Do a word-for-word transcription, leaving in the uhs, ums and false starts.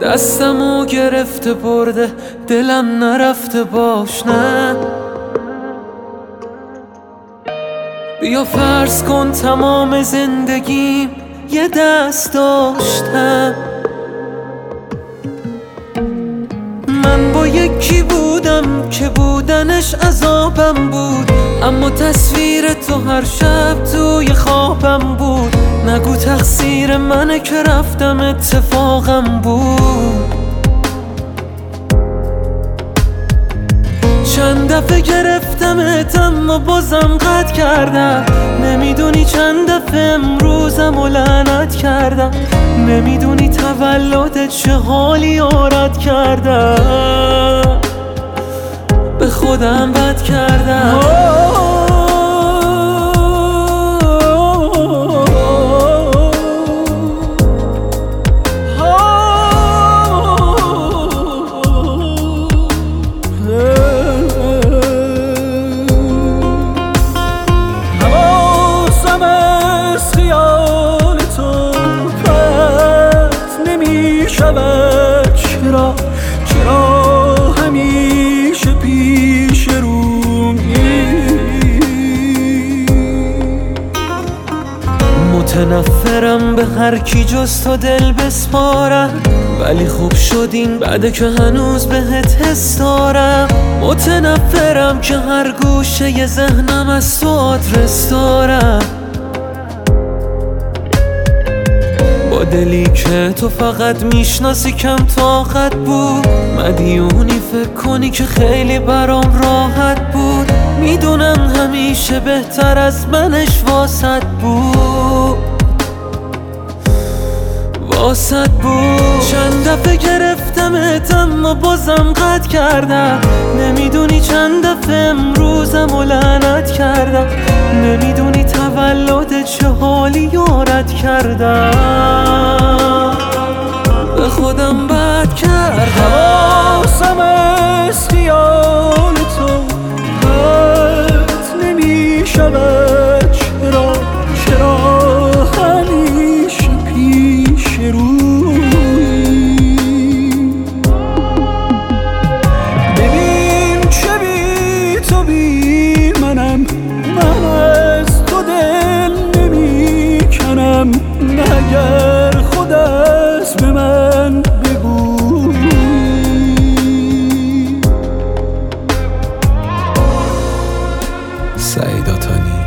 دستمو گرفته برده دلم نرفته باش نه. بیا فرض کن تمام زندگیم یه دست داشتم، من با یکی بودم که بودنش عذابم بود، اما تصویر تو هر شب توی خوابم بود. نگو تقصیر منه که رفتم اتفاقم بود. چند دفعه گرفتمت اما بازم قطع کردم، نمیدونی چند دفعه امروزم و لعنت کردم، نمیدونی تولدت چه حالی آرد کردم، به خودم بد کردم. چرا چرا همیشه پیش رومی؟ متنفرم به هر کی جز تو دل بسپارم، ولی خوب شدین بعد که هنوز بهت حس دارم. متنفرم که هر گوشه ی ذهنم از تو آدرس دارم، با دلی که تو فقط میشناسی کم طاقت بود. مدیونی فکر کنی که خیلی برام راحت بود، میدونم همیشه بهتر از منش واسط بود، واسط بود. چند دفعه گرفتمت اما بازم قطع کردم، نمیدونی چند دفعه امروزم و لعنت کردم، نمیدونی تولدت چه حالی یارت کردم، به خودم بد کردم. حواسم از خیال تو پرت نمیشود، چرا چرا همیشه پیش روی؟ ببین چه بی تو بی منم، من از تو دل نمی کنم، مگر خود از به من بگو. سعید آتانی.